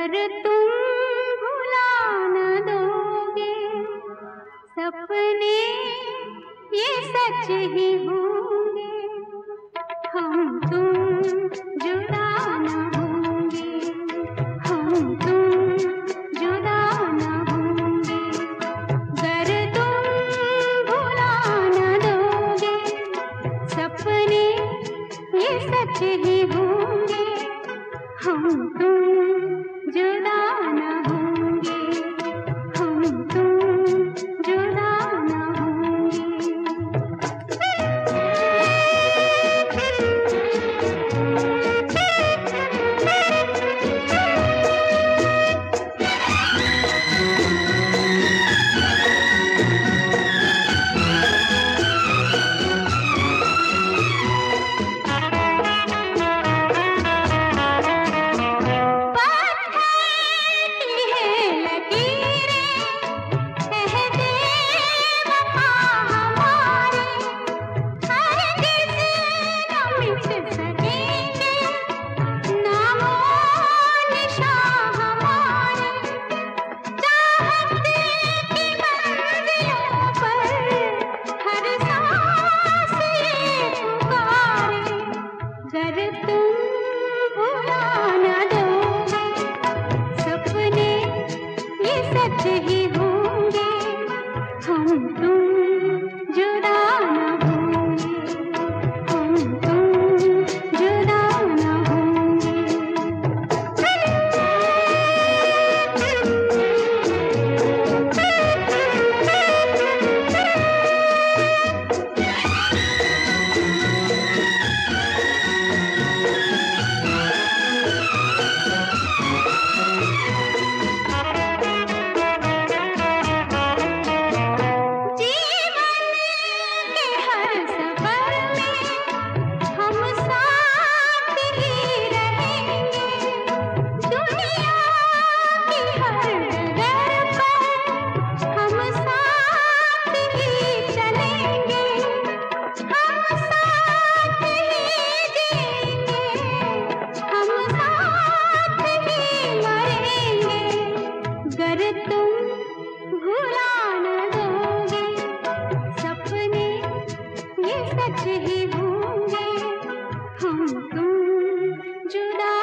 गर तुम भुला न दोगे सपने ये सच ही होंगे, हम तुम जुदा न होंगे, हम तुम जुदा न होंगे। गर तुम भुला न दोगे सपने ये सच ही होंगे, हम तुम जुदा न होंगे, हम तुम जुदा न होंगे। गर तुम भुला न दोगे सपने ये सच ही होंगे, हम तुम जुदा न होंगे, हम तुम जुदा न होंगे। गर तुम भुला न दोगे सपने ये सच ही होंगे, हम तुम जुदा